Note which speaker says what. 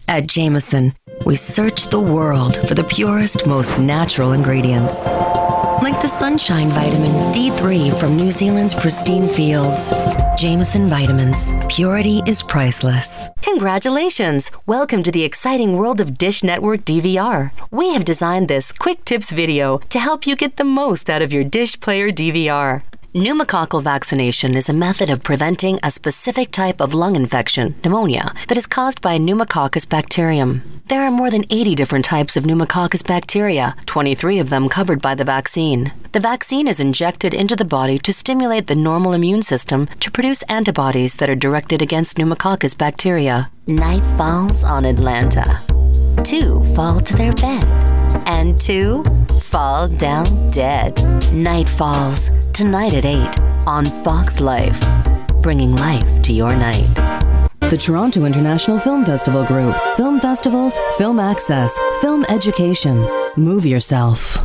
Speaker 1: At Jameson, we search the world for the purest, most natural ingredients. Like the sunshine vitamin D3 from New Zealand's pristine fields. Jameson Vitamins. Purity is priceless.
Speaker 2: Congratulations! Welcome to the exciting world of Dish Network DVR. We have designed this quick tips video to help you get the most out of your Dish Player DVR. Pneumococcal vaccination is a method of preventing a specific type of lung infection, pneumonia, that is caused by Pneumococcus bacterium. There are more than 80 different types of Pneumococcus bacteria, 23 of them covered by the vaccine. The vaccine is injected into the body to stimulate the normal immune system to produce antibodies that are directed against Pneumococcus bacteria. Night falls on Atlanta. 2 fall to their bed, and 2 fall down dead. Night Falls, tonight at 8 on Fox Life, bringing life to your night.
Speaker 3: The Toronto International Film Festival Group. Film festivals, film access, film education. Move yourself.